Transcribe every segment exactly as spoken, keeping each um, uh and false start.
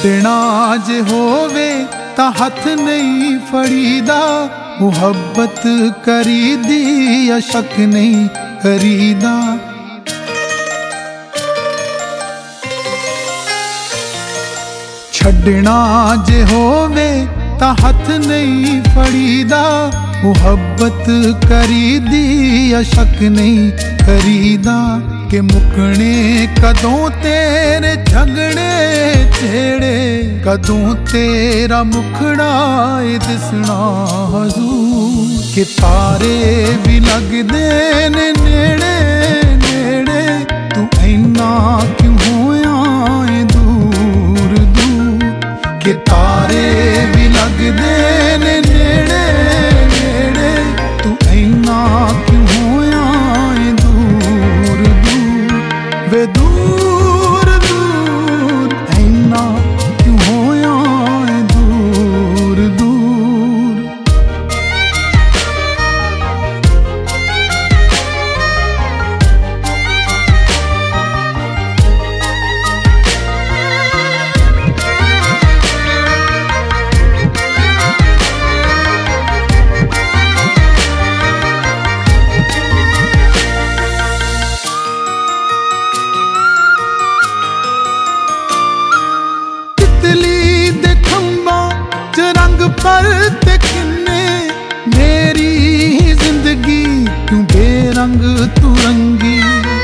छड्डना जे होवे तां हथ नहीं फड़ीदा, मुहब्बत करीदी या शक नहीं करीदा। छड्डना जे होवे तां हथ नहीं फड़ीदा, मुहब्बत करीदी या शक नहीं करीदा। के मुकने कदों तेरे झगड़े छेड़े, कदों तेरा मुखड़ा दिसना हजूर। के तारे भी लगदे ने नेड़े नेड़े, तू ऐना क्यों होया है दूर दूर। के तारे भी लगदे ने नेड़े नेड़े, तू ऐना क्यों होया है दूर दूर। वे दूर दूर ऐना क्यों होया है दूर दूर। पर ते किन्ने मेरी जिंदगी क्यों बेरंग तू रंगी।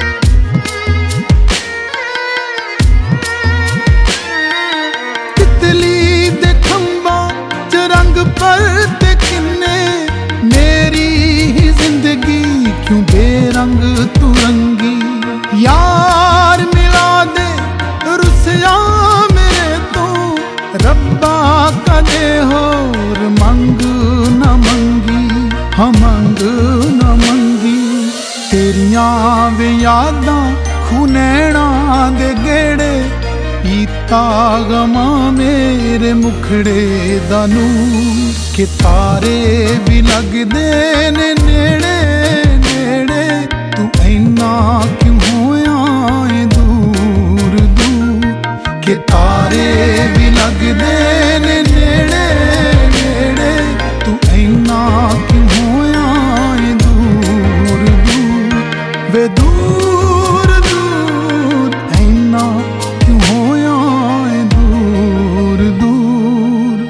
तितली दे खंबा च रंग पर ते किन्ने मेरी जिंदगी क्यों बेरंग तू रंगी। यार मिला दे रुसिया मेरे तो रब्बा कदे होर मंग न मंगी, हाँ मंग न मंगी। तेरियां वे यादां खुनैना दे गेड़े, पीता गमा मेरे मुखड़े दा नूर। के तारे भी लगदे ने नेड़े नेड़े, तू ऐना क्यों होया है दूर दूर। के तारे भी लगदे ने नेड़े नेड़े, तू ऐना क्यों होया है दूर दूर। वे दूर दूर ऐना क्यों होया है दूर दूर।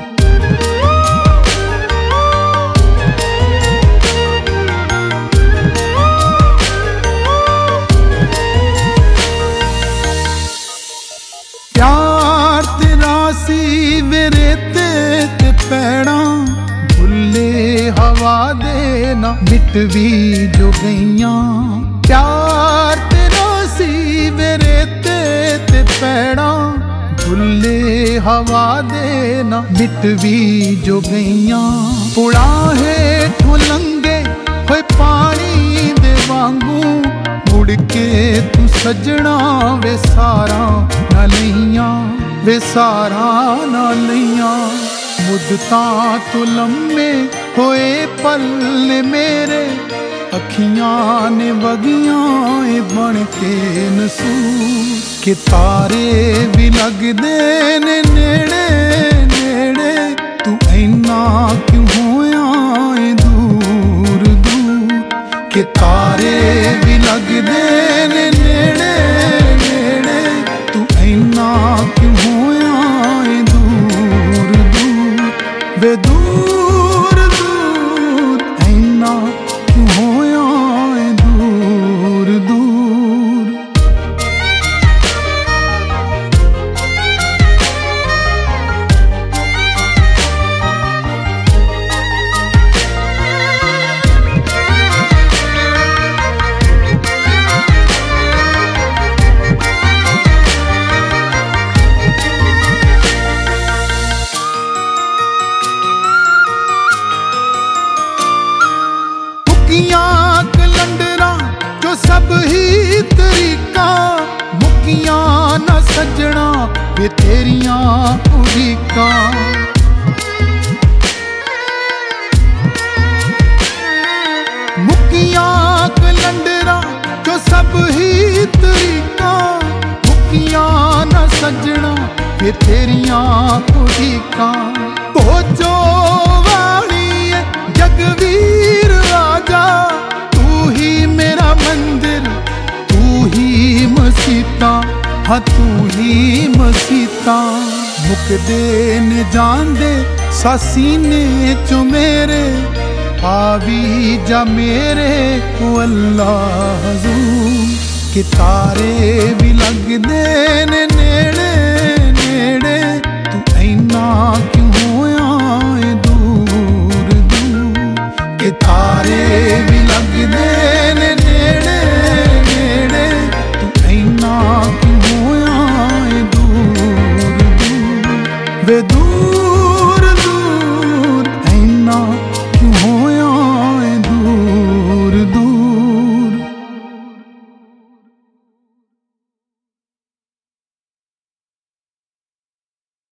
प्यार तेरा सी मेरे ते ते पैड़ा, भुल्ले हवा दे ना मिट भी जो गईयां। प्यार तेरा सी मेरे ते ते पैड़ा, भुल्ले हवा दे ना मिट भी जो गईयां। पुड़ा हेठों लंघे होए पानी दे वांगू, मुड़ के तू सजना वे सारा ना लइयां, वे सारा ना लइयां। मुद्दतां तो लम्मे होए पल ने मेरे, अखियां ने वगियां बन के नसूर। के तारे भी लगदे ने नेड़े नेड़े, तू ऐना क्यों होया है दूर दूर। के तारे भी लगदे ने नेड़े नेड़े, तू ऐना क्यों होया है दूर दूर। वे दूर दूर ऐना क्यों होया है दूर दूर। कलंडरा जो सब ही तरीका, मुकियां न सजना वे तेरियां उड़ीका। मुकियां कलंडरा जो सब ही तरीका, मुकियां न सजना वे तेरियां उड़ीकां। भोजो वाली जगवीर आजा, तू ही मेरा मंदिर, तू ही मसीता, हाँ तू ही मसीता। मुकदे ने जांदे सासीने चो मेरे, आवी जा मेरे को अल्लाह हजूर। कि तारे भी लगदे ने नेड़े नेड़े, तू ऐना क्यों होया है दूर दूर। कि तारे भी लगदे ने नेड़े नेड़े, तू ऐना क्यों होया है दूर दूर। वे